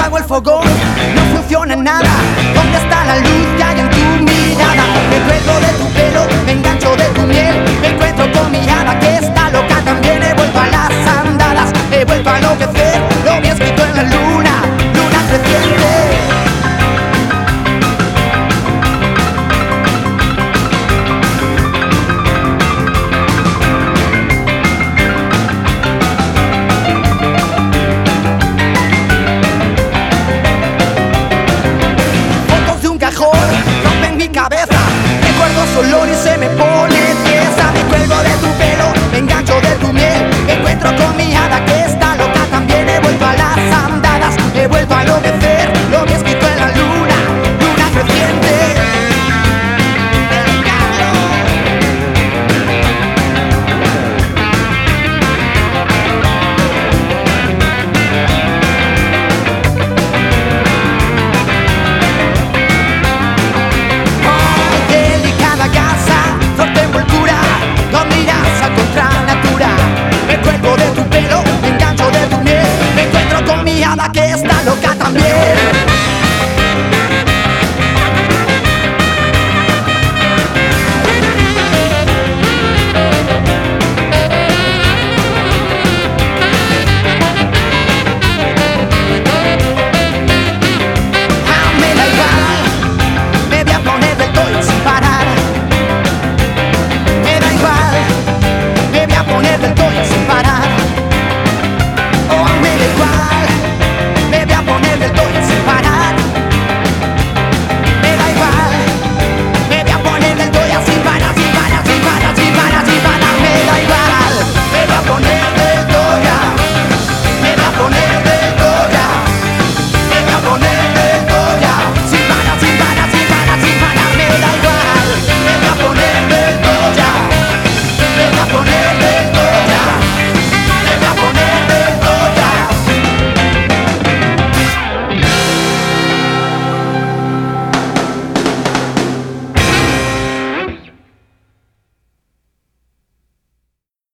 apago el fogón, no funciona nada. ¿Dónde está la luz que hay en tu mirada? Me cuelgo de tu pelo, me engancho de tu miel. Me encuentro con mi hada que está loca también. He vuelto a las andadas, he vuelto a enloquecer. Lo vi escrito en la luna, luna creciente. Rompen mi cabeza, recuerdos, olor y se me pone tiesa. Me cuelgo de tu pelo, me engancho de tu miel. Me encuentro con mi hada que está loca también. He vuelto a las andadas, he vuelto a enloquecer. Lo vi escrito en la luna, luna creciente. Que